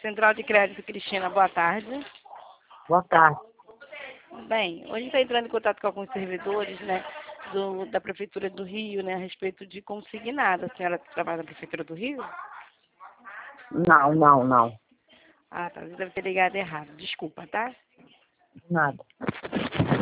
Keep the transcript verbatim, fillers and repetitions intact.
Central de Crédito Cristina, boa tarde. Boa tarde. Bem, hoje está entrando em contato com alguns servidores, né, do, da Prefeitura do Rio, né, a respeito de consignado. A senhora trabalha na Prefeitura do Rio? Não, não, não. Ah, tá. Você deve ter ligado errado. Desculpa, tá? Nada.